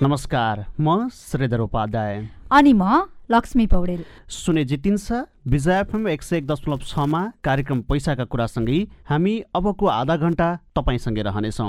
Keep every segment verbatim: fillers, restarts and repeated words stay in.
नमस्कार, म श्रीधर उपाध्याय अनि म लक्ष्मी पौडेल। सुने जितिन्छ विजय एफएम एक सय एक दशमलव छमा कार्यक्रम पैसाका कुरासँगै हामी अबको आधा घण्टा तपाईँसँगै रहनेछौँ।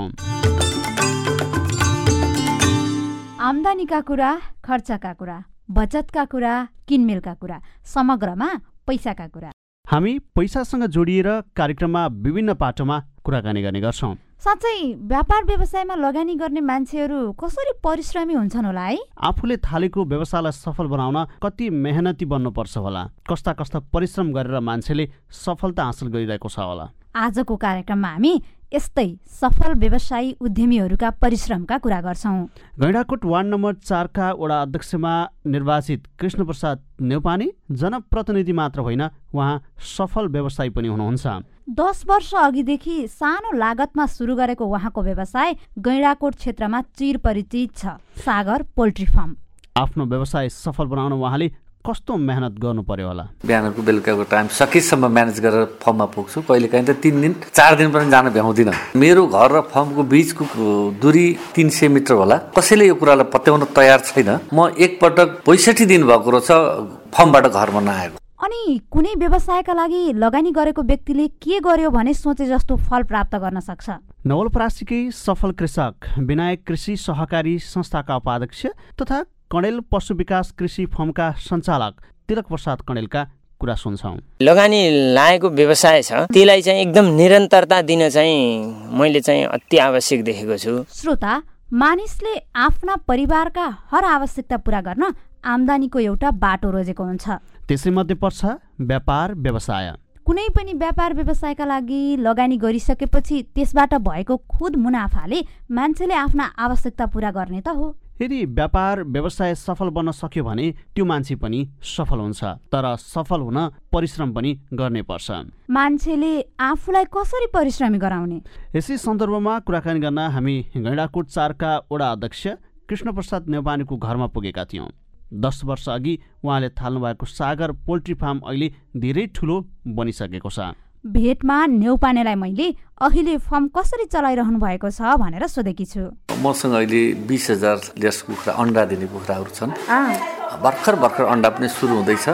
आम्दानीका कुरा, खर्चका कुरा, बचतका कुरा, किनमेलका कुरा, समग्रमा पैसाका कुरा। हामी पैसासँग जोडिएर कार्यक्रममा विभिन्न पाटोमा कुराकानी गर्ने गर्छौँ। साँच्चै व्यापार व्यवसायमा लगानी गर्ने मान्छेहरू कसरी परिश्रमी हुन्छन् होला है? आफूले थालेको व्यवसायलाई सफल बनाउन कति मेहनती बन्नुपर्छ होला, कस्ता कस्ता परिश्रम गरेर मान्छेले सफलता हासिल गरिरहेको छ होला। आजको कार्यक्रममा हामी यस्तै सफल व्यवसायी उद्यमीहरूका परिश्रमका कुरा गर्छौँ। गैंडाकोट वार्ड नम्बर चारका वडा अध्यक्षमा निर्वाचित कृष्ण प्रसाद नेउपाने जनप्रतिनिधि मात्र होइन, उहाँ सफल व्यवसायी पनि हुनुहुन्छ। दस वर्ष अघिदेखि सानो लागतमा सुरु गरेको उहाँको व्यवसाय गैंडाकोट क्षेत्रमा चिरपरिचित छ, सागर पोल्ट्री फार्म। आफ्नो व्यवसाय सफल बनाउन उहाँले कस्तो मेहनत गर्नु पर्यो होला। बिहानको बेलुकाको टाइम सकेसम्म म्यानेज गरेर फर्ममा पुग्छु। कहिले काहीँ त तिन दिन चार दिन पनि जान भ्याउँदिनँ। मेरो घर र फर्मको बिचको दूरी तिन सय मिटर होला। कसैले यो कुरालाई पत्याउन तयार छैन। म एकपटक पैँसठी दिन भएको रहेछ फर्मबाट घरमा नआएको। अनि कुनै व्यवसायका लागि लगानी गरेको व्यक्तिले के गर्यो भने सोचे जस्तो फल प्राप्त गर्न सक्छ। नवलपरासीकै सफल कृषक विनायक कृषि सहकारी संस्थाका उपाध्यक्ष तथा कणेल पशु विकास कृषि फर्मका सञ्चालक तिलक प्रसाद कणेलका कुरा सुन्छौँ। लगानी लागेको व्यवसाय छ, त्यसलाई चाहिँ एकदम निरन्तरता दिन चाहिँ मैले चाहिँ अति आवश्यक देखेको छु। श्रोता, मानिसले आफ्ना परिवारका हर आवश्यकता पूरा गर्न आम्दानीको एउटा बाटो रोजेको हुन्छ। त्यसैमध्ये पर्छ व्यापार व्यवसाय। कुनै पनि व्यापार व्यवसायका लागि लगानी गरिसकेपछि त्यसबाट भएको खुद मुनाफाले मान्छेले आफ्ना आवश्यकता पूरा गर्ने त हो। यदि व्यापार व्यवसाय सफल बन्न सक्यो भने त्यो मान्छे पनि सफल हुन्छ, तर सफल हुन परिश्रम पनि गर्नै पर्छ। मान्छेले आफूलाई कसरी परिश्रमी गराउने, यसै सन्दर्भमा कुराकानी गर्न हामी गैंडाकोट चारका वडा अध्यक्ष कृष्ण प्रसाद नेउपानेको घरमा पुगेका थियौँ। दस वर्ष अघि उहाँले थाल्नु भएको सागर पोल्ट्री फार्म अहिले धेरै ठुलो बनिसकेको छ। भेटमा नेउपानेलाई मैले अहिले फर्म कसरी चलाइरहनु भएको छ भनेर सोधेकी छु। मसँग अहिले बिस हजार ल्यास कुखुरा, अन्डा दिने कुखुराहरू छन्। भर्खर भर्खर अन्डा पनि सुरु हुँदैछ।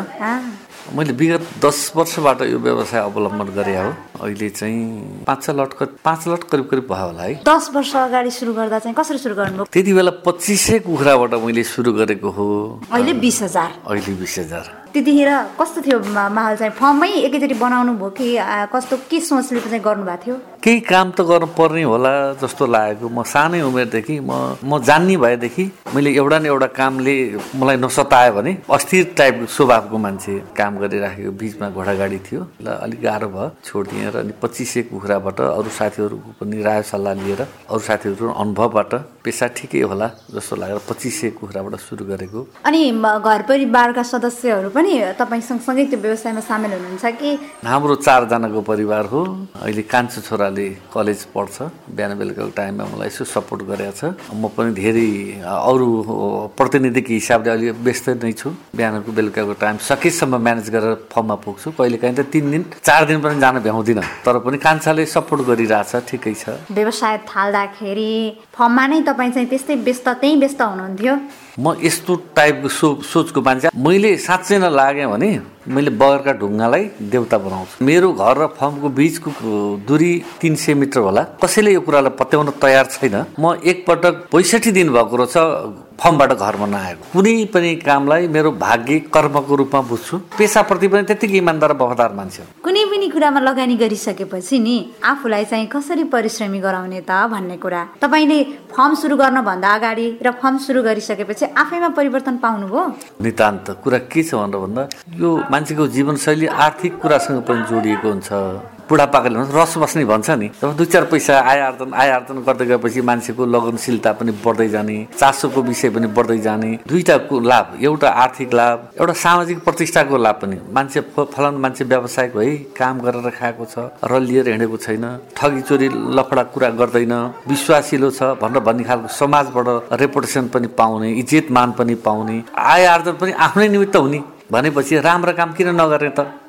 मैले विगत दस वर्षबाट यो व्यवसाय अवलम्बन गरे हो। अहिले चाहिँ पाँच छ लट पाँच लट करिब करिब भयो होला है। दस वर्ष अगाडि सुरु गर्दा चाहिँ कसरी सुरु गर्नुभयो? त्यति बेला पच्चिस सय कुखुराबाट मैले सुरु गरेको हो। अहिले बिस हजार अहिले बिस हजार त्यतिखेर कस्तो थियो माहौल? चाहिँ फर्ममै एकैचोटि बनाउनु भयो कि कस्तो, के सोचले चाहिँ गर्नुभएको थियो? केही काम त गर्नु पर्ने होला जस्तो लागेको। म सानै उमेरदेखि म म जान्ने भएदेखि मैले एउटा न एउटा कामले मलाई नसतायो भने अस्थिर टाइपको स्वभावको मान्छे काम गरिराखेको बिचमा घोडागाडी थियो ल, अलिक गाह्रो भयो, छोडिदिएँ। र अनि पच्चिस सय कुखुराबाट अरू साथीहरूको पनि राय सल्लाह लिएर अरू साथीहरूको अनुभवबाट पेसा ठिकै होला जस्तो लागेर पच्चिस सय कुखुराबाट सुरु गरेको। अनि घर परिवारका सदस्यहरू पनि तपाईँ सँगसँगै त्यो व्यवसायमा सामेल हुनुहुन्छ कि? हाम्रो चारजनाको परिवार हो। अहिले कान्छो छोराले कलेज पढ्छ, बिहान बेलुकाको टाइममा मलाई यसो सपोर्ट गरेको छ। म पनि धेरै अरू प्रतिनिधिको हिसाबले अलि व्यस्त नै छु। बिहानको बेलुकाको टाइम सकेसम्म म्यानेज गरेर फर्ममा पुग्छु। कहिले काहीँ त तिन दिन चार दिन पनि जान भ्याउँदिनँ, तर पनि कान्छाले सपोर्ट गरिरहेछ, ठिकै छ। व्यवसाय थाल्दाखेरि फर्ममा नै तपाईँ चाहिँ त्यस्तै व्यस्त त्यहीँ व्यस्त हुनुहुन्थ्यो? म यस्तो टाइपको सो सोचको मान्छे। मैले साँच्चै नलागेँ भने मैले बगरका ढुङ्गालाई देवता बनाउँछु। मेरो घर र फर्मको बिचको दूरी तिन सय मिटर होला। कसैले यो कुरालाई पत्याउन तयार छैन। म एकपटक पैँसठी दिन भएको रहेछ फर्मबाट घरमा नआएको। कुनै पनि कामलाई मेरो भाग्य कर्मको रूपमा बुझ्छु। पेसाप्रति पनि त्यतिकै इमान्दार वफादार मान्छे हो। कुनै पनि कुरामा लगानी गरिसकेपछि नि आफूलाई चाहिँ कसरी परिश्रमी गराउने त भन्ने कुरा तपाईँले फर्म सुरु गर्नुभन्दा अगाडि र फर्म सुरु गरिसकेपछि आफैमा परिवर्तन पाउनुभयो? नितान्त कुरा के छ भनेर भन्दा यो मान्छेको जीवनशैली आर्थिक कुरासँग पनि जोडिएको हुन्छ। बुढापाकाले भन्छ रस बस्ने भन्छ नि। जब दुई चार पैसा आय आर्जन आय आर्जन गर्दै गएपछि मान्छेको लगनशीलता पनि बढ्दै जाने, चासोको विषय पनि बढ्दै जाने। दुईटाको लाभ, एउटा आर्थिक लाभ, एउटा सामाजिक प्रतिष्ठाको लाभ पनि। मान्छे फलानु मान्छे व्यावसायिक है, काम गरेर खाएको छ, र लिएर हिँडेको छैन, ठगी चोरी लफडा कुरा गर्दैन, विश्वासिलो छ भनेर भन्ने खालको समाजबाट रेपुटेसन पनि पाउने, इज्जत मान पनि पाउने, आय आर्जन पनि आफ्नै निमित्त हुने भनेपछि राम्रो काम किन नगर्ने त?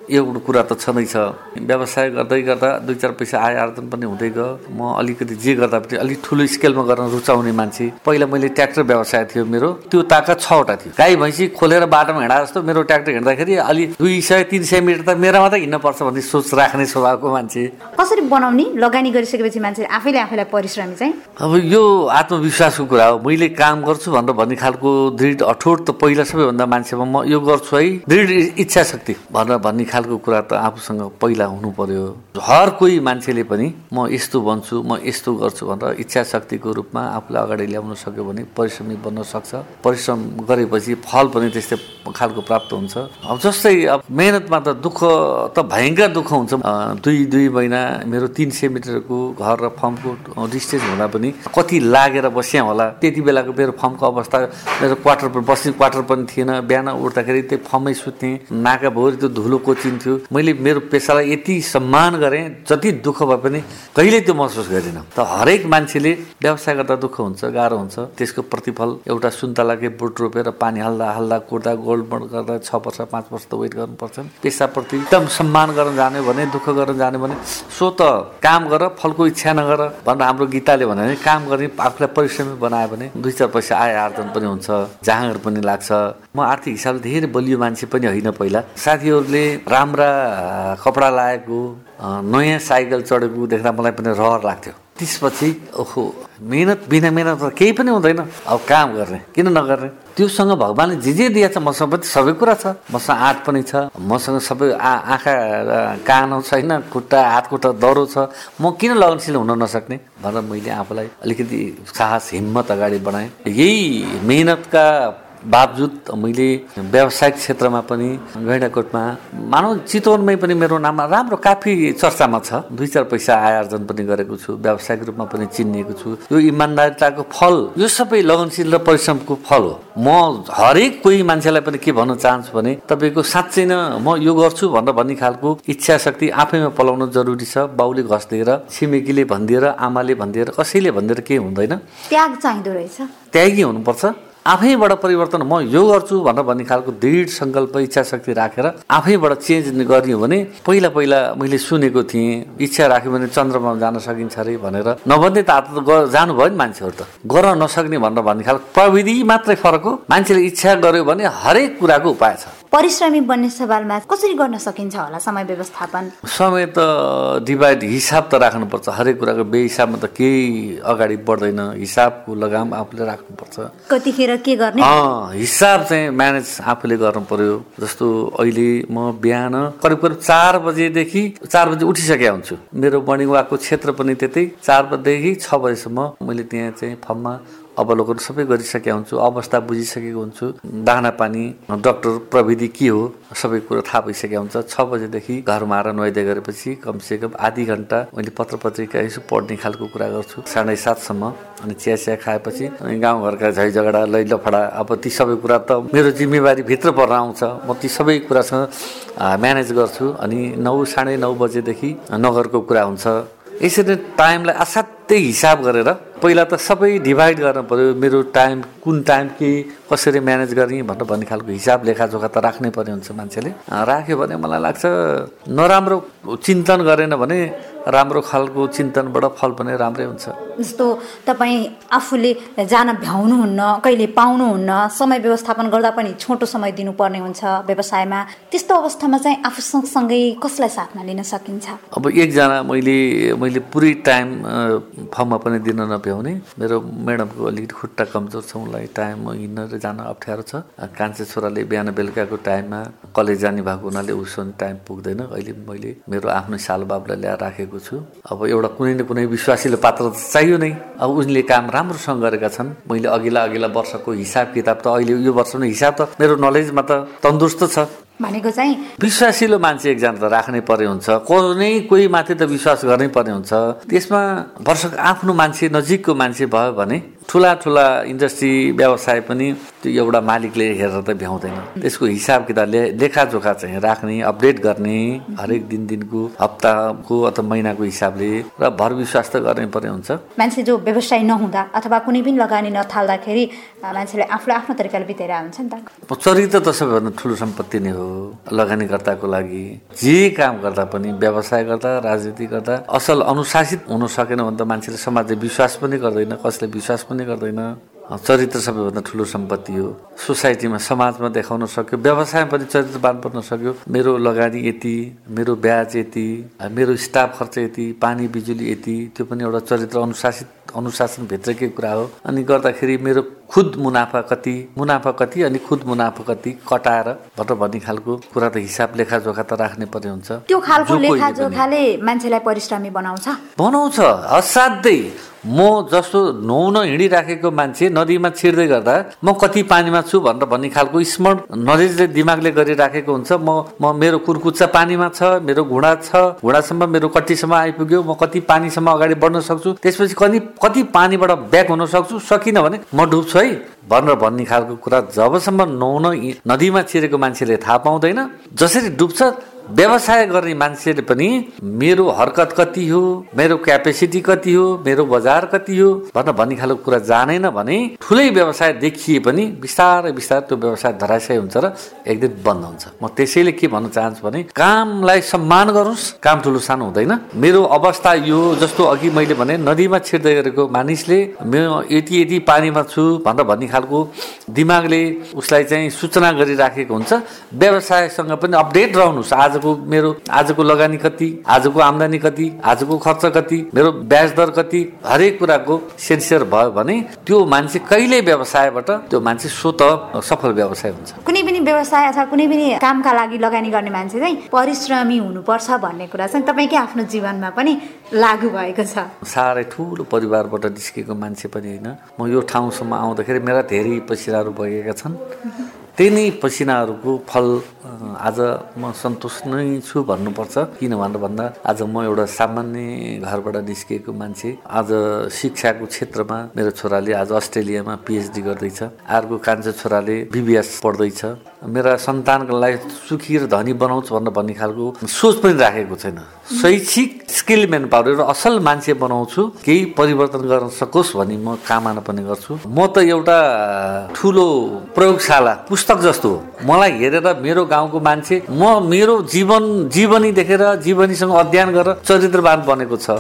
एउटा कुरा त छँदैछ। व्यवसाय गर्दै गर्दा दुई चार पैसा आय आर्जन पनि हुँदै गयो। म अलिकति जे गर्दा पनि अलिक ठुलो स्केलमा गर्न रुचाउने मान्छे। पहिला मैले ट्र्याक्टर व्यवसाय थियो मेरो, त्यो ताका छवटा थियो। गाई भैँसी खोलेर बाटोमा हिँडा जस्तो मेरो ट्र्याक्टर हिँड्दाखेरि अलि दुई सय तिन सय मिटर त मेरो मात्रै हिँड्न पर्छ भन्ने सोच राख्ने स्वभावको मान्छे। कसरी बनाउने लगानी गरिसकेपछि मान्छे आफैले आफैलाई परिश्रमी चाहिँ? अब यो आत्मविश्वासको कुरा हो। मैले काम गर्छु भनेर भन्ने खालको दृढ अठोट त पहिला सबैभन्दा मान्छेमा म यो गर्छु है, दृढ इच्छा शक्ति भनेर भन्ने खालको कुरा त आफूसँग पहिला हुनु पर्यो। हर कोही मान्छेले पनि म यस्तो बन्छु, म यस्तो गर्छु भनेर इच्छा शक्तिको रूपमा आफूलाई अगाडि ल्याउन सक्यो भने परिश्रमी बन्न सक्छ। परिश्रम गरेपछि फल पनि त्यस्तै खालको प्राप्त हुन्छ। अब जस्तै अब मेहनतमा त दुःख त भयङ्कर दुःख हुन्छ। दुई दुई महिना मेरो तिन सय मिटरको घर र फर्मको डिस्टेन्स हुँदा पनि कति लागेर बस्याँ होला। त्यति बेलाको मेरो फर्मको अवस्था, मेरो क्वार्टर बस्ने क्वार्टर पनि थिएन। बिहान उठ्दाखेरि त्यो फर्ममै सुत्ने, नाकाभरि त्यो धुलो कोचिन्थ्यो। मैले मेरो पेसालाई यति सम्मान गरेँ, जति दुःख भए पनि कहिल्यै त्यो महसुस गरिनँ। त हरेक मान्छेले व्यवसाय गर्दा दुःख हुन्छ, गाह्रो हुन्छ। त्यसको प्रतिफल एउटा सुन्तलाकै बोट रोपेर पानी हाल्दा हाल्दा कुर्दा गोल्डबन्ड गर्दा छ वर्ष पाँच वर्ष त वेट गर्नुपर्छ। पेसाप्रति एकदम सम्मान गर्न जाने भने, दुःख गर्न जाने भने सो त काम गर, फलको इच्छा नगर भनेर हाम्रो गीताले भने नि काम गर्ने आफूलाई परिश्रमी बनायो भने दुई चार पैसा आय आर्जन पनि हुन्छ, जाँगर पनि लाग्छ। म आर्थिक हिसाबले धेरै बलियो मान्छे पनि होइन। पहिला साथीहरूले राम्रा कपडा लगाएको, नयाँ साइकल चढेको देख्दा मलाई पनि रहर लाग्थ्यो। त्यसपछि ओहो मेहनत बिना मेहनत त केही पनि हुँदैन, अब काम गर्ने किन नगर्ने। त्योसँग भगवान्ले जे जे दिएछ मसँग पनि सबै कुरा छ। मसँग आँट पनि छ, मसँग सबै आ आँखा कान छैन, खुट्टा हात खुट्टा दह्रो छ, म किन लगनशील हुन नसक्ने भनेर मैले आफूलाई अलिकति साहस हिम्मत अगाडि बढाएँ। यही मेहनतका बावजुद मैले व्यावसायिक क्षेत्रमा पनि गैंडाकोटमा मानव चितवनमै पनि मेरो नाम राम्रो काफी चर्चामा छ। दुई चार पैसा आय आर्जन पनि गरेको छु, व्यावसायिक रूपमा पनि चिनिएको छु। यो इमान्दारिताको फल, यो सबै लगनशील र परिश्रमको फल हो। म हरेक कोही मान्छेलाई पनि के भन्न चाहन्छु भने तपाईँको साँच्चै नै म यो गर्छु भनेर भन्ने खालको इच्छा शक्ति आफैमा पलाउनु जरुरी छ। बाउले घस दिएर, छिमेकीले भनिदिएर, आमाले भनिदिएर, कसैले भनिदिएर केही हुँदैन। त्याग चाहिँदो रहेछ, त्यागी हुनुपर्छ। आफैबाट परिवर्तन म यो गर्छु भनेर भन्ने खालको दृढ सङ्कल्प इच्छा शक्ति राखेर आफैबाट चेन्ज गरियो भने पहिला पहिला मैले सुनेको थिएँ इच्छा राख्यो भने चन्द्रमामा जान सकिन्छ अरे भनेर, नभन्दै त जानुभयो नि मान्छेहरू त। गर्न नसक्ने भनेर भन्ने खालको प्रविधि मात्रै फरक हो। मान्छेले इच्छा गर्यो भने हरेक कुराको उपाय छ। परिश्रमी बन्ने सवालमा कसरी गर्न सकिन्छ होला समय व्यवस्थापन? समय त डिभाइड, हिसाब त राख्नुपर्छ। हरेक कुराको बेहिसाबमा त केही अगाडि बढ्दैन। हिसाबको लगाम आफूले राख्नुपर्छ। कतिखेर के गर्ने? हिसाब चाहिँ म्यानेज आफूले गर्नु पर्यो। जस्तो अहिले म बिहान करिब करिब चार बजेदेखि चार बजे उठिसकेका हुन्छु। मेरो मर्निङ वाकको क्षेत्र पनि त्यतै चार बजेदेखि छ बजेसम्म मैले त्यहाँ चाहिँ फर्ममा अवलोकन सबै गरिसकेका हुन्छु, अवस्था बुझिसकेको हुन्छु, दाना पानी, डाक्टर प्रविधि के हो सबै कुरो थाहा भइसकेको हुन्छ। छ बजेदेखि घरमा आएर नुहाइदिए गरेपछि कमसेकम आधी घन्टा मैले पत्र पत्रिका यसो पढ्ने खालको कुरा गर्छु साढे सातसम्म। अनि चिया चिया खाएपछि अनि गाउँघरका झै झगडा लै लफडा अब ती सबै कुरा त मेरो जिम्मेवारी भित्र पर्न आउँछ। म ती सबै कुरासँग म्यानेज गर्छु। अनि नौ साढे नौ बजेदेखि नगरको कुरा हुन्छ। यसरी टाइमलाई असाध्यै हिसाब गरेर पहिला त सबै डिभाइड गर्न पर्यो। मेरो टाइम कुन टाइम के कसरी म्यानेज गर्ने भनेर भन्ने खालको हिसाब लेखाजोखा त राख्नै पर्ने हुन्छ। मान्छेले राख्यो भने मलाई लाग्छ नराम्रो चिन्तन गरेन भने राम्रो खालको चिन्तनबाट फल पनि राम्रै हुन्छ। जस्तो तपाईँ आफूले जान भ्याउनुहुन्न, कहिले पाउनुहुन्न, समय व्यवस्थापन गर्दा पनि छोटो समय दिनुपर्ने हुन्छ व्यवसायमा। त्यस्तो अवस्थामा चाहिँ आफू सँगसँगै कसलाई साथमा लिन सकिन्छ? अब एकजना मैले मैले पुरै टाइम फर्ममा पनि दिन नभ्याउने, मेरो म्याडमको अलिकति खुट्टा कमजोर छ, उनलाई टाइम हिँड्न र जान अप्ठ्यारो छ। कान्छे छोराले बिहान बेलुकाको टाइममा कलेज जाने भएको हुनाले उसो टाइम पुग्दैन। अहिले मैले मेरो आफ्नो सालबाबुलाई ल्याएर राखेको छु। अब एउटा कुनै न कुनै विश्वासिलो पात्र चाहियो नै। अब उनले काम राम्रोसँग गरेका छन्। मैले अघिल्ला अघिल्ला वर्षको हिसाब किताब त अहिले यो वर्ष नै हिसाब त मेरो नलेजमा त तन्दुरुस्त छ। भनेको चाहिँ विश्वासिलो मान्छे एकजना त राख्नै पर्ने हुन्छ। कुनै कोही माथि त विश्वास गर्नै पर्ने हुन्छ। त्यसमा वर्षको आफ्नो मान्छे नजिकको मान्छे भयो भने ठुला ठुला इन्डस्ट्री व्यवसाय पनि त्यो एउटा मालिकले हेरेर त भ्याउँदैन। त्यसको हिसाब किताब लेखाजोखा चाहिँ राख्ने, अपडेट गर्ने, हरेक दिन दिनको हप्ताको अथवा महिनाको हिसाबले र भर विश्वास त गर्नै पर्ने हुन्छ। मान्छे जो व्यवसाय नहुँदा अथवा कुनै पनि लगानी नथाल्दाखेरि मान्छेले आफूले आफ्नो तरिकाले बिताइरहेको हुन्छ नि त। चरित्र त सबैभन्दा ठुलो सम्पत्ति नै हो लगानीकर्ताको लागि। जे काम गर्दा पनि, व्यवसाय गर्दा, राजनीति गर्दा असल अनुशासित हुन सकेन भने त मान्छेले समाजले विश्वास पनि गर्दैन, कसले विश्वास पनि गर्दैन। चरित्र सबैभन्दा ठुलो सम्पत्ति हो। सोसाइटीमा, समाजमा देखाउन सक्यो, व्यवसायमा पनि चरित्रवान बन्न सक्यो। मेरो लगानी यति, मेरो ब्याज यति, मेरो स्टाफ खर्च यति, पानी बिजुली यति, त्यो पनि एउटा चरित्र अनुशासित अनुशासनभित्रकै कुरा हो। अनि गर्दाखेरि मेरो खुद मुनाफा कति, मुनाफा कति अनि खुद मुनाफा कति कटाएर भनेर भन्ने खालको कुरा त हिसाब लेखाजोखा त राख्नै पर्ने हुन्छ। त्यो खालको लेखाजोखाले मान्छेलाई परिश्रमी बनाउँछ बनाउँछ असाध्यै। म जस्तो नुहाउन हिँडिराखेको मान्छे नदीमा छिर्दै गर्दा म कति पानीमा छु भनेर भन्ने खालको स्मरण नलेजले दिमागले गरिराखेको हुन्छ। म म मेरो कुर्कुच्चा पानीमा छ, मेरो घुँडा छ, घुँडासम्म मेरो कट्टीसम्म आइपुग्यो, म कति पानीसम्म अगाडि बढ्न सक्छु, त्यसपछि कति कति पानीबाट ब्याक हुन सक्छु, सकिनँ भने म डुब्छु है भनेर भन्ने खालको कुरा जबसम्म नुहाउन नदीमा छिरेको मान्छेले थाहा पाउँदैन। जसरी डुब्छ व्यवसाय गर्ने मान्छेले पनि मेरो हरकत कति हो, मेरो क्यापेसिटी कति हो, मेरो बजार कति हो भनेर भन्ने खालको कुरा जानेन भने ठुलै व्यवसाय देखिए पनि बिस्तारै बिस्तारै त्यो व्यवसाय धराशय हुन्छ र एक दिन बन्द हुन्छ। म त्यसैले के भन्न चाहन्छु भने कामलाई सम्मान गरोस्, काम ठुलो सानो हुँदैन। मेरो अवस्था यो जस्तो अघि मैले भने नदीमा छिर्दै गरेको मानिसले म यति यति पानीमा छु भनेर भन्ने खालको दिमागले उसलाई चाहिँ सूचना गरिराखेको हुन्छ। व्यवसायसँग पनि अपडेट रहनुहोस्। आजको मेरो आजको लगानी कति, आजको आम्दानी कति, आजको खर्च कति, मेरो ब्याज दर कति, हरेक कुराको सेन्सियर भयो भने त्यो मान्छे कहिले व्यवसायबाट त्यो मान्छे स्वत सफल व्यवसाय हुन्छ। कुनै पनि व्यवसाय अथवा कुनै पनि कामका लागि लगानी गर्ने मान्छे चाहिँ परिश्रमी हुनुपर्छ भन्ने कुरा चाहिँ तपाईँकै आफ्नो जीवनमा पनि लागू भएको छ। साह्रै ठुलो परिवारबाट निस्केको मान्छे पनि होइन। म यो ठाउँसम्म आउँदाखेरि मेरा धेरै पसिनाहरू बगेका छन्। त्यही नै पसिनाहरूको फल आज म सन्तुष्ट नै छु भन्नुपर्छ। किन भनेर भन्दा आज म एउटा सामान्य घरबाट निस्किएको मान्छे, आज शिक्षाको क्षेत्रमा मेरो छोराले आज अस्ट्रेलियामा पिएचडी गर्दैछ, अर्को कान्छो छोराले बिबिएस पढ्दैछ। मेरा सन्तानको लागि सुखी र धनी बनाउँछु भनेर भन्ने खालको सोच पनि राखेको छैन। शैक्षिक स्किल म्यान पावर एउटा असल मान्छे बनाउँछु, केही परिवर्तन गर्न सकोस् भन्ने म कामना पनि गर्छु। म त एउटा ठुलो प्रयोगशाला पुस्तक जस्तो हो। मलाई हेरेर मेरो गाउँको मान्छे म मेरो जीवन जीवनी देखेर जीवनीसँग अध्ययन गरेर चरित्रवान बनेको छ।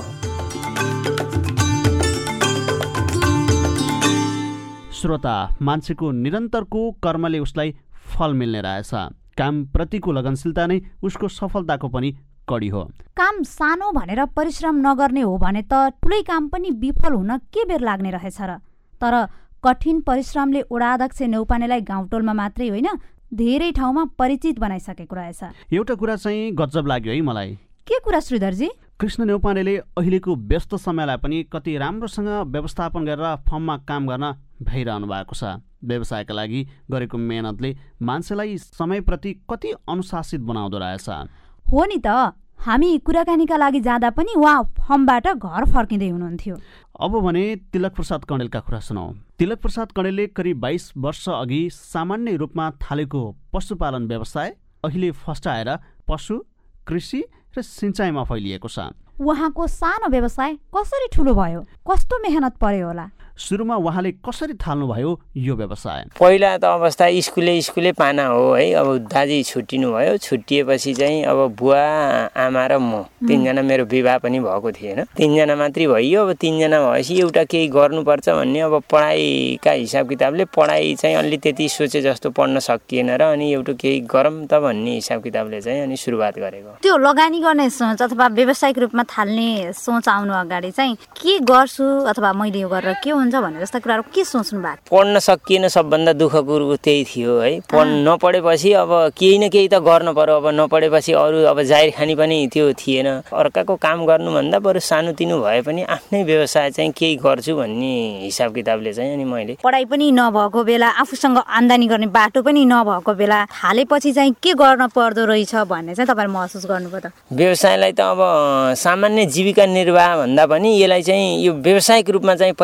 श्रोता, मान्छेको निरन्तरको कर्मले उसलाई फल मिल्ने रहेछ। काम प्रतिको लगनशीलता नै उसको सफलताको पनि कडी हो। काम सानो भनेर परिश्रम नगर्ने हो भने त ठुलै काम पनि विफल हुन के बेर लाग्ने रहेछ र। तर कठिन परिश्रमले ओडाध्यक्ष नेउपानेलाई गाउँटोलमा मात्रै होइन धेरै ठाउँमा परिचित बनाइसकेको रहेछ। एउटा कुरा चाहिँ गजब लाग्यो है मलाई। के कुरा श्रीधरजी? कृष्ण नेउपानेले अहिलेको व्यस्त समयलाई पनि कति राम्रोसँग व्यवस्थापन गरेर फर्ममा काम गर्न भइरहनु भएको छ। व्यवसायका लागि गरेको मेहनतले मान्छेलाई समयप्रति कति अनुशासित बनाउँदो रहेछ। हो नि त, हामी कुराकानीका लागि जाँदा पनि उहाँ फर्मबाट घर फर्किँदै हुनुहुन्थ्यो। अब भने तिलक प्रसाद कणेलका कुरा सुनौ। तिलक प्रसाद कणेलले करिब बाइस वर्ष अघि सामान्य रूपमा थालेको पशुपालन व्यवसाय अहिले फस्टाएर पशु, कृषि र सिँचाइमा फैलिएको छ। उहाँको सानो व्यवसाय कसरी ठुलो भयो? कस्तो मेहनत पर्यो होला? सुरुमा उहाँले कसरी थाल्नुभयो यो व्यवसाय? पहिला त अवस्था स्कुले स्कुले पाना हो है। अब दाजी छुट्टिनु भयो, छुट्टिएपछि चाहिँ अब बुवा, आमा र म तिनजना, मेरो विवाह पनि भएको थिएन, तिनजना मात्रै भइयो। अब तिनजना भएपछि एउटा केही गर्नुपर्छ भन्ने अब पढाइका हिसाब किताबले पढाइ चाहिँ अलि त्यति सोचे जस्तो पढ्न सकिएन र अनि एउटा केही गरौँ त भन्ने हिसाब किताबले चाहिँ अनि सुरुवात गरेको। त्यो लगानी गर्ने सोच अथवा व्यावसायिक रूपमा थाल्ने सोच आउनु अगाडि चाहिँ के गर्छु अथवा मैले यो गरेर के हुन्छ भन्ने जस्ता कुराहरू के सोच्नु भएको? पढ्न सकिएन, सबभन्दा दुःख कुरो त्यही थियो है। पढ्न नपढेपछि अब केही न केही त गर्न पर्यो। अब नपढेपछि अरू अब जाहिर खानी पनि त्यो थिएन। अर्काको काम गर्नुभन्दा बरु सानोतिनो भए पनि आफ्नै व्यवसाय चाहिँ केही गर्छु भन्ने हिसाब किताबले चाहिँ अनि मैले पढाइ पनि नभएको बेला, आफूसँग आम्दानी गर्ने बाटो पनि नभएको बेला थालेपछि चाहिँ के गर्न पर्दो रहेछ भन्ने चाहिँ तपाईँले महसुस गर्नुभयो त? व्यवसायलाई त अब सामान्य जीविका निर्वाह भन्दा पनि यसलाई चाहिँ यो व्यावसायिक रूपमा चाहिँ परिवर्तन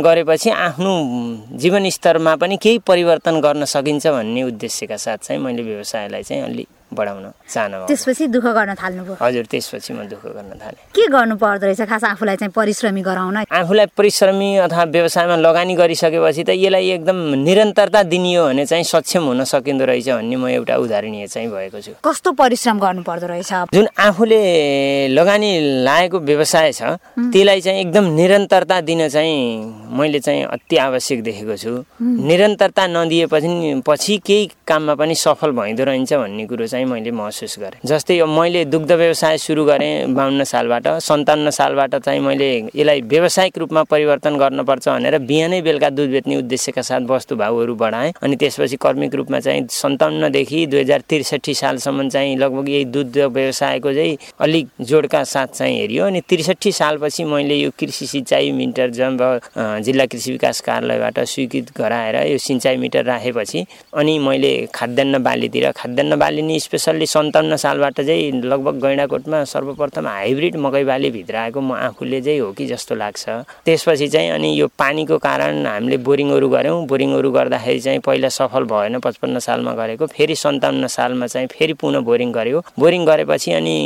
गरेपछि आफ्नो जीवनस्तरमा पनि केही परिवर्तन गर्न सकिन्छ भन्ने उद्देश्यका साथ चाहिँ मैले व्यवसायलाई चाहिँ अलि बढाउन चाहना। त्यसपछि दुःख गर्न थाल्नुभयो? हजुर, त्यसपछि म दुःख गर्न थालेँ। के गर्नु पर्दो रहेछ खास आफूलाई चाहिँ परिश्रमी गराउन? आफूलाई परिश्रमी अथवा व्यवसायमा लगानी गरिसकेपछि त यसलाई एकदम निरन्तरता दिनियो भने चाहिँ सक्षम हुन सकिँदो रहेछ भन्ने म एउटा उदाहरणीय चाहिँ भएको छु। कस्तो परिश्रम गर्नु पर्दो रहेछ? जुन आफूले लगानी लागेको व्यवसाय छ त्यसलाई चाहिँ एकदम निरन्तरता दिन चाहिँ मैले चाहिँ अति आवश्यक देखेको छु। निरन्तरता नदिएपछि पछि केही काममा पनि सफल भइँदो रहन्छ भन्ने कुरो चाहिँ मैले महसुस गरेँ। जस्तै मैले दुग्ध व्यवसाय सुरु गरेँ बाउन्न सालबाट। सन्ताउन्न सालबाट चाहिँ मैले यसलाई व्यावसायिक रूपमा परिवर्तन गर्नुपर्छ भनेर बिहानै बेलुका दुध बेच्ने उद्देश्यका साथ वस्तुभावहरू बढाएँ। अनि त्यसपछि कर्मिक रूपमा चाहिँ सन्ताउन्नदेखि दुई हजार त्रिसठी सालसम्म चाहिँ लगभग यही दुध व्यवसायको चाहिँ अलिक जोडका साथ चाहिँ हेरियो। अनि त्रिसठी सालपछि मैले यो कृषि सिँचाइ मिटर जब जिल्ला कृषि विकास कार्यालयबाट स्वीकृत गराएर यो सिँचाइ मिटर राखेपछि अनि मैले खाद्यान्न बालीतिर खाद्यान्न बाली नि स्पेसल्ली सन्ताउन्न सालबाट चाहिँ लगभग गैँडाकोटमा सर्वप्रथम हाइब्रिड मकै बाली भित्र आएको म आफूले चाहिँ हो कि जस्तो लाग्छ। त्यसपछि चाहिँ अनि यो पानीको कारण हामीले बोरिङहरू गऱ्यौँ। बोरिङहरू गर्दाखेरि चाहिँ पहिला सफल भएन, पचपन्न सालमा गरेको। फेरि सन्ताउन्न सालमा चाहिँ फेरि पुनः बोरिङ गऱ्यो। बोरिङ गरेपछि अनि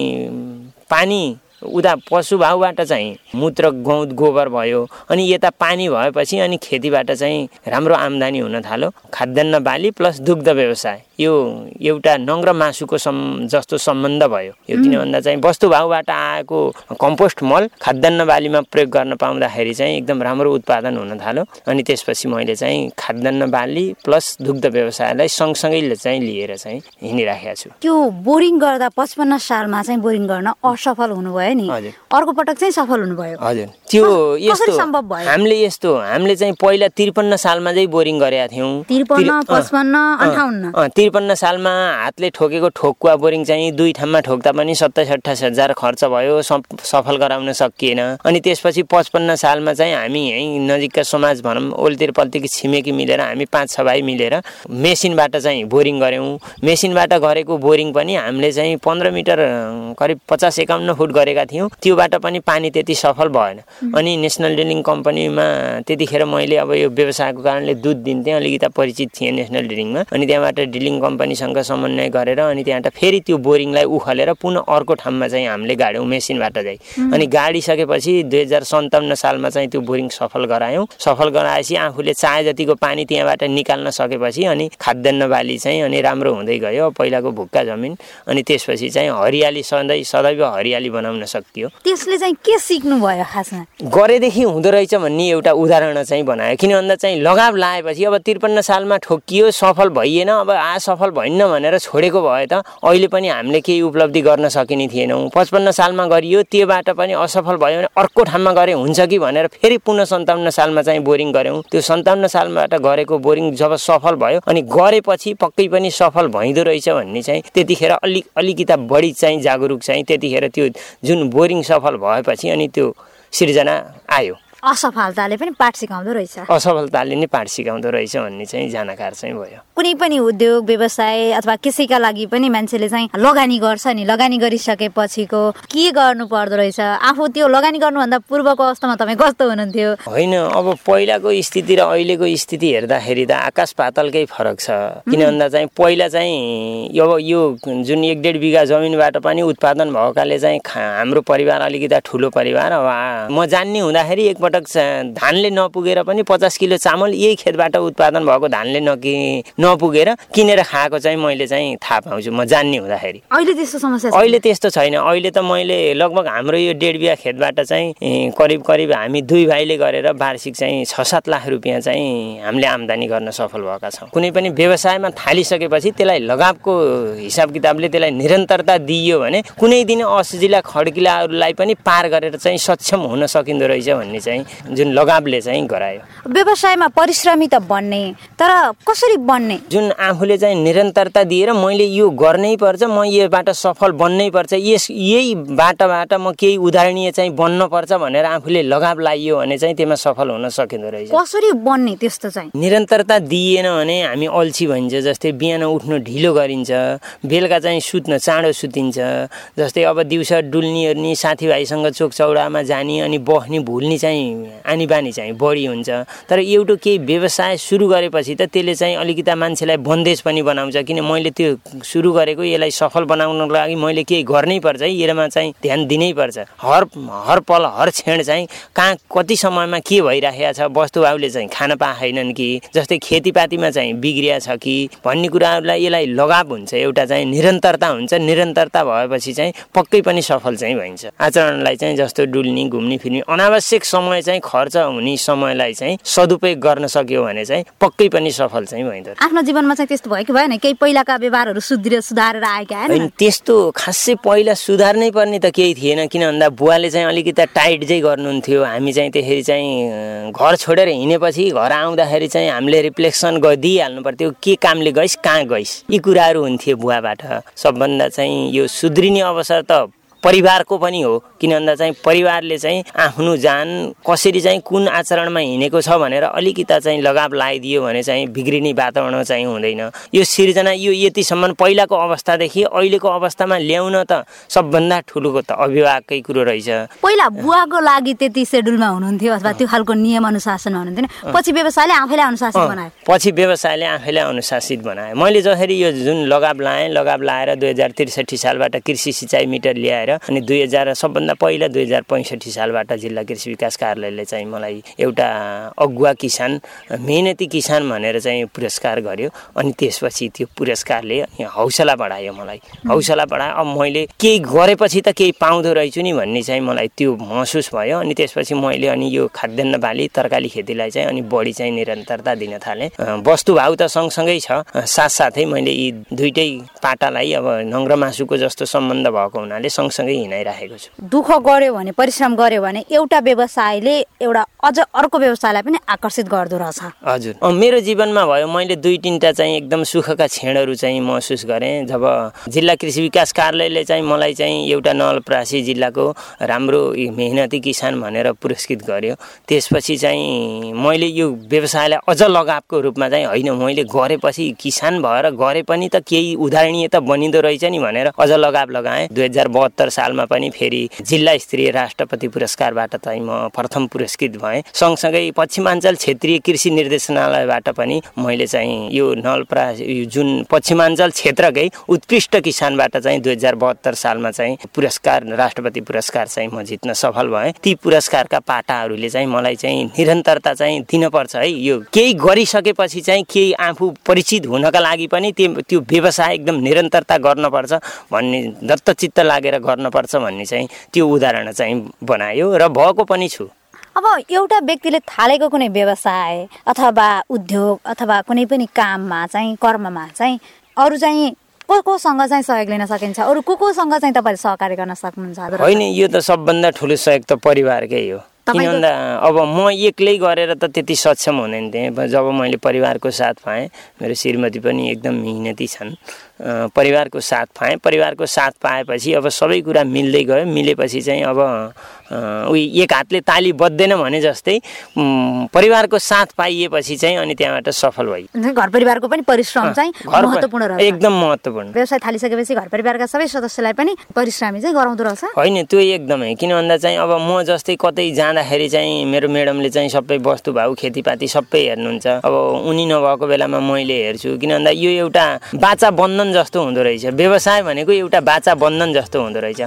पानी उता पशुभाउबाट चाहिँ मूत्र गौत गोबर भयो। अनि यता पानी भएपछि अनि खेतीबाट चाहिँ राम्रो आम्दानी हुन थाल्यो। खाद्यान्न बाली प्लस दुग्ध व्यवसाय यो एउटा नङ र मासुको सम जस्तो सम्बन्ध भयो। यो किन भन्दा चाहिँ वस्तुभाउबाट आएको कम्पोस्ट मल खाद्यान्न बालीमा प्रयोग गर्न पाउँदाखेरि चाहिँ एकदम राम्रो उत्पादन हुन थाल्यो। अनि त्यसपछि मैले चाहिँ खाद्यान्न बाली प्लस दुग्ध व्यवसायलाई सँगसँगै चाहिँ लिएर चाहिँ हिँडिराखेको छु। त्यो बोरिङ गर्दा पचपन्न सालमा चाहिँ बोरिङ गर्न असफल हुनुभयो नि, अर्को पटक चाहिँ सफल हुनुभयो? हजुर, त्यो यस्तो हामीले यस्तो हामीले चाहिँ पहिला त्रिपन्न सालमा चाहिँ बोरिङ गरेका थियौँ। त्रिपन्न पचपन्न अन्ठाउन्न त्रिपन्न सालमा हातले ठोकेको ठोकुवा बोरिङ चाहिँ दुई ठाउँमा ठोक्दा पनि सत्ताइस अठाइस हजार खर्च भयो, सफल गराउन सकिएन। अनि त्यसपछि पचपन्न सालमा चाहिँ हामी यहीँ नजिकका समाज भनौँ ओल्तिर पल्तीकी छिमेकी मिलेर हामी पाँच छ भाइ मिलेर मेसिनबाट चाहिँ बोरिङ गऱ्यौँ। मेसिनबाट गरेको बोरिङ पनि हामीले चाहिँ पन्ध्र मिटर करिब पचास एकाउन्न फुट गरेका थियौँ। त्योबाट पनि पानी त्यति सफल भएन। अनि नेसनल डिलिङ कम्पनीमा त्यतिखेर मैले अब यो व्यवसायको कारणले दुध दिन्थेँ, अलिकति परिचित थिएँ नेसनल डिलिङमा। अनि त्यहाँबाट डिलिङ कम्पनीसँग समन्वय गरेर अनि त्यहाँबाट फेरि त्यो बोरिङलाई उखालेर पुनः अर्को ठाउँमा चाहिँ हामीले गाड्यौँ मेसिनबाट चाहिँ। अनि गाडिसकेपछि दुई हजार सन्ताउन्न सालमा चाहिँ त्यो बोरिङ सफल गरायौँ। सफल गराएपछि आफूले चाहे जतिको पानी त्यहाँबाट निकाल्न सकेपछि अनि खाद्यान्न बाली चाहिँ अनि राम्रो हुँदै गयो। पहिलाको भुक्का जमिन अनि त्यसपछि चाहिँ हरियाली सधैँ सदैव हरियाली बनाउन सकियो। त्यसले चाहिँ के सिक्नु भयो खासमा? गरेदेखि हुँदो रहेछ भन्ने एउटा उदाहरण चाहिँ बनायो। किन भन्दा चाहिँ लगाव लाएपछि अब त्रिपन्न सालमा ठोकियो, सफल भइएन, अब आ सफल भइन्न भनेर छोडेको भए त अहिले पनि हामीले केही उपलब्धि गर्न सकिने थिएनौँ। पचपन्न सालमा गरियो, त्योबाट पनि असफल भयो भने अर्को ठाउँमा गरे हुन्छ कि भनेर फेरि पुनः सन्ताउन्न सालमा चाहिँ बोरिङ गऱ्यौँ। त्यो सन्ताउन्न सालबाट गरेको बोरिङ जब सफल भयो अनि गरेपछि पक्कै पनि सफल भइँदो रहेछ भन्ने चाहिँ त्यतिखेर अलिक अलिकता बढी चाहिँ जागरुक चाहिँ त्यतिखेर त्यो जुन बोरिङ सफल भएपछि अनि त्यो सिर्जना आयो। असफलताले पनि पाठ सिकाउँदो रहेछ, असफलताले नै पाठ सिकाउँदो रहेछ भन्ने चाहिँ जानकार चाहिँ भयो। कुनै पनि उद्योग व्यवसाय अथवा कसैका लागि पनि मान्छेले चाहिँ लगानी गर्छ नि, लगानी गरिसकेपछिको के गर्नु पर्दो रहेछ? आफू त्यो लगानी गर्नुभन्दा पूर्वको अवस्थामा तपाईँ कस्तो हुनुहुन्थ्यो? होइन, अब पहिलाको स्थिति र अहिलेको स्थिति हेर्दाखेरि त आकाश पातालकै फरक छ। किन भन्दा चाहिँ पहिला चाहिँ अब यो जुन एक डेढ बिघा जमिनबाट पनि उत्पादन भएकाले चाहिँ हाम्रो परिवार अलिकति ठुलो परिवार। अब म जान्ने हुँदाखेरि एक पटक धानले नपुगेर पनि पचास किलो चामल यही खेतबाट उत्पादन भएको धानले नकि नपुगेर किनेर खाएको चाहिँ मैले चाहिँ थाहा पाउँछु म जान्ने हुँदाखेरि। अहिले त्यस्तो समस्या? अहिले त्यस्तो छैन। अहिले त मैले लगभग हाम्रो यो डेढ बिघा खेतबाट चाहिँ करिब करिब हामी दुई भाइले गरेर वार्षिक चाहिँ छ सात लाख रुपियाँ चाहिँ हामीले आम्दानी गर्न सफल भएका छौँ। कुनै पनि व्यवसायमा थालिसकेपछि त्यसलाई लगावको हिसाब किताबले त्यसलाई निरन्तरता दिइयो भने कुनै दिन असजिला खड्किलाहरूलाई पनि पार गरेर चाहिँ सक्षम हुन सकिँदो रहेछ भन्ने चाहिँ जुन लगावले चाहिँ गरायो। व्यवसायमा परिश्रमी त बन्ने, तर कसरी बन्ने? जुन आफूले चाहिँ निरन्तरता दिएर मैले यो गर्नै पर्छ, म योबाट सफल बन्नै पर्छ, यस यही बाटोबाट म केही उदाहरणीय चाहिँ बन्न पर्छ भनेर आफूले लगाव लाइयो भने चाहिँ त्यसमा सफल हुन सकिँदो रहेछ। कसरी बन्ने त्यस्तो चाहिँ? निरन्तरता दिएन भने हामी अल्छी भइन्छ। जस्तै बिहान उठ्नु ढिलो गरिन्छ, बेलुका चाहिँ सुत्न चाँडो सुतिन्छ। जस्तै अब दिउँसो डुल्नी ओर्नी साथीभाइसँग चोक चौडामा जाने अनि बस्ने भुल्ने चाहिँ चाहिँ आनी बानी चाहिँ बढी हुन्छ। तर एउटा केही व्यवसाय सुरु गरेपछि त त्यसले चाहिँ अलिकति मान्छेलाई बन्देज पनि बनाउँछ, किन मैले त्यो सुरु गरेको यसलाई सफल बनाउनको लागि मैले केही गर्नै पर्छ है, यसमा चाहिँ ध्यान दिनै पर्छ। हर हर पल हर क्षण चाहिँ कहाँ कति समयमा के भइरहेको छ, वस्तुभाउले चाहिँ खान पाएनन् कि, जस्तै खेतीपातीमा चाहिँ बिग्रिया छ कि भन्ने कुराहरूलाई यसलाई लगाव हुन्छ, एउटा चाहिँ निरन्तरता हुन्छ। निरन्तरता भएपछि चाहिँ पक्कै पनि सफल चाहिँ भइन्छ। आचरणलाई चाहिँ जस्तो डुल्ने घुम्ने फिर्ने अनावश्यक समय चाहिँ खर्च हुने समयलाई चाहिँ सदुपयोग गर्न सक्यो भने चाहिँ पक्कै पनि सफल चाहिँ भइन्छ। आफ्नो जीवनमा चाहिँ त्यस्तो भयो कि भएन, केही पहिलाका व्यवहारहरू सुध्रियो सुधारेर आएका हैन? त्यस्तो खासै पहिला सुधार्नै पर्ने त केही थिएन, किन भन्दा बुवाले चाहिँ अलिकति टाइट चाहिँ गर्नुहुन्थ्यो। हामी चाहिँ त्यसरी चाहिँ घर छोडेर हिँडेपछि घर आउँदाखेरि चाहिँ हामीले रिफ्लेक्सन दिइहाल्नु पर्थ्यो, के कामले गइस् कहाँ गइस्, यी कुराहरू हुन्थ्यो बुवाबाट। सबभन्दा चाहिँ यो सुध्रिने अवसर त परिवारको पनि हो, किन भन्दा चाहिँ परिवारले चाहिँ आफ्नो जान कसरी चाहिँ कुन आचरणमा हिँडेको छ भनेर अलिकता चाहिँ लगाव लगाइदियो भने चाहिँ बिग्रिने वातावरण चाहिँ हुँदैन। यो सिर्जना यो यतिसम्म पहिलाको अवस्थादेखि अहिलेको अवस्थामा ल्याउन त सबभन्दा ठुलो त अभिभावककै कुरो रहेछ। पहिला बुवाको लागि त्यति सेड्युलमा हुनुहुन्थ्यो अथवा त्यो खालको नियम अनुशासनमा हुनुहुन्थेन, पछि व्यवसायले आफैलाई अनुशासित बनायो। पछि व्यवसायले आफैलाई अनुशासित बनायो। मैले जसरी यो जुन लगाव लाएँ, लगाव लाएर दुई हजार त्रिसठी सालबाट कृषि सिँचाइ मिटर ल्याएर अनि दुई हजार सबभन्दा पहिला दुई हजार पैँसठी सालबाट जिल्ला कृषि विकास कार्यालयले चाहिँ मलाई एउटा अगुवा किसान मेहनती किसान भनेर चाहिँ पुरस्कार गर्यो। अनि त्यसपछि त्यो पुरस्कारले हौसला बढायो मलाई, हौसला बढायो। अब मैले केही गरेपछि त केही पाउँदो रहेछु नि भन्ने चाहिँ मलाई त्यो महसुस भयो। अनि त्यसपछि मैले अनि यो खाद्यान्न बाली तरकारी खेतीलाई चाहिँ अनि बढी चाहिँ निरन्तरता दिन थालेँ। वस्तुभाउ त सँगसँगै छ, साथसाथै मैले यी दुइटै पाटालाई अब नङ्ग्र मासुको जस्तो सम्बन्ध भएको हुनाले सँगसँगै हिँडाइराखेको छु। दुःख गर्यो भने, परिश्रम गर्यो भने एउटा व्यवसायले एउटा अझ अर्को व्यवसायलाई पनि आकर्षित गर्दो रहेछ। हजुर, मेरो जीवनमा भयो। मैले दुई तिनवटा चाहिँ एकदम सुखका क्षणहरू चाहिँ महसुस गरेँ जब जिल्ला कृषि विकास कार्यालयले चाहिँ मलाई चाहिँ एउटा नवलपरासी जिल्लाको राम्रो मेहनती किसान भनेर पुरस्कृत गर्यो। त्यसपछि चाहिँ मैले यो व्यवसायलाई अझ लगावको रूपमा चाहिँ होइन, मैले गरेपछि किसान भएर गरे पनि त केही उदाहरणीय त बनिँदो रहेछ नि भनेर अझ लगाव लगाएँ। दुई हजार बहत्तर सालमा पनि फेरि जिल्ला स्तरीय राष्ट्रपति पुरस्कारबाट चाहिँ म प्रथम पुरस्कृत भएँ। सँगसँगै पश्चिमाञ्चल क्षेत्रीय कृषि निर्देशनालयबाट पनि मैले चाहिँ यो नवलपरासी जुन पश्चिमाञ्चल क्षेत्रकै उत्कृष्ट किसानबाट चाहिँ दुई हजार बहत्तर सालमा चाहिँ पुरस्कार राष्ट्रपति पुरस्कार चाहिँ म जित्न सफल भएँ। ती पुरस्कारका पाटाहरूले चाहिँ मलाई चाहिँ निरन्तरता चाहिँ दिनपर्छ है। यो केही गरिसकेपछि चाहिँ केही आफू परिचित हुनका लागि पनि त्यो त्यो व्यवसाय एकदम निरन्तरता गर्नुपर्छ भन्ने दत्तचित्त लागेर गर्नुपर्छ भन्ने चाहिँ त्यो उदाहरण चाहिँ बनायो र भएको पनि छु। अब एउटा व्यक्तिले थालेको कुनै व्यवसाय अथवा उद्योग अथवा कुनै पनि काममा चाहिँ कर्ममा चाहिँ अरू चाहिँ को कोसँग चाहिँ सहयोग लिन सकिन्छ, अरू को कोसँग चाहिँ तपाईँले सहकार्य गर्न सक्नुहुन्छ? होइन, यो त सबभन्दा ठुलो सहयोग त परिवारकै हो। किन भन्दा अब म एक्लै गरेर त त्यति सक्षम हुँदैन थिएँ। जब मैले परिवारको साथ पाएँ, मेरो श्रीमती पनि एकदम मेहनती छन्, परिवारको साथ पाएँ। परिवारको साथ पाएपछि अब सबै कुरा मिल्दै गयो। मिलेपछि चाहिँ अब उही एक हातले ताली बज्दैन भने जस्तै परिवारको साथ पाइएपछि चाहिँ अनि त्यहाँबाट सफल भई। घर परिवारको पनि परिश्रम चाहिँ महत्त्वपूर्ण रहेछ, एकदम महत्त्वपूर्ण। व्यवसाय थालिसकेपछि घर परिवारका सबै सदस्यलाई पनि परिश्रमी चाहिँ गराउँदो रहेछ। होइन, त्यो एकदमै। किन भन्दा चाहिँ अब म जस्तै कतै जाँदाखेरि चाहिँ मेरो म्याडमले चाहिँ सबै वस्तुभाउ खेतीपाती सबै हेर्नुहुन्छ। अब उनी नभएको बेलामा मैले हेर्छु। किन भन्दा यो एउटा बाचा बन्धन जस्तो हुँदो रहेछ। व्यवसाय भनेको एउटा बाचा बन्धन जस्तो हुँदो रहेछ।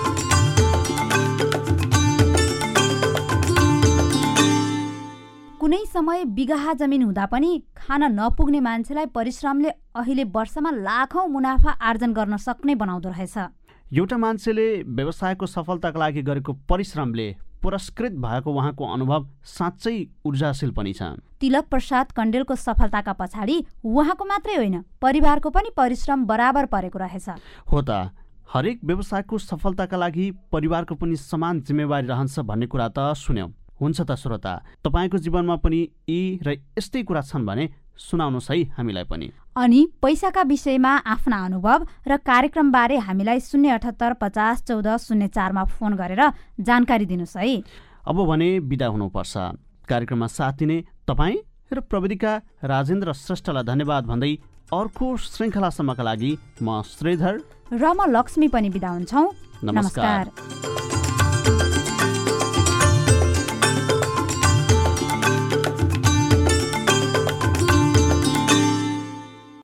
कुनै समय बिगहा जमिन हुँदा पनि खान नपुग्ने मान्छेलाई परिश्रमले अहिले वर्षमा लाखौं मुनाफा आर्जन गर्न सक्ने बनाउँदो रहेछ। एउटा मान्छेले व्यवसायको सफलताका लागि गरेको परिश्रमले पुरस्कृत भएको उहाँको अनुभव साँच्चै ऊर्जाशील पनि छ। तिलक प्रसाद कण्डेलको सफलताका पछाडि उहाँको मात्रै होइन, परिवारको पनि परिश्रम बराबर परेको रहेछ। हो त, हरेक व्यवसायको सफलताका लागि परिवारको पनि समान जिम्मेवारी रहन्छ भन्ने कुरा त सुन्यौं। हुन्छ त श्रोता, तपाईँको जीवनमा पनि यी र यस्तै कुरा छन् भने सुनाउनुहोस् है हामीलाई पनि। अनि पैसाका विषयमा आफ्ना अनुभव र कार्यक्रमबारे हामीलाई शून्य अठहत्तर पचास चौध शून्य चारमा फोन गरेर जानकारी दिनुहोस् है। अब भने बिदा हुनुपर्छ। कार्यक्रममा साथ दिने तपाईँ र प्रविधिका राजेन्द्र श्रेष्ठलाई धन्यवाद भन्दै अर्को श्रृङ्खलासम्मका लागि म श्रीधर र म लक्ष्मी पनि बिदा हुन्छौँ। नमस्कार, नमस्कार।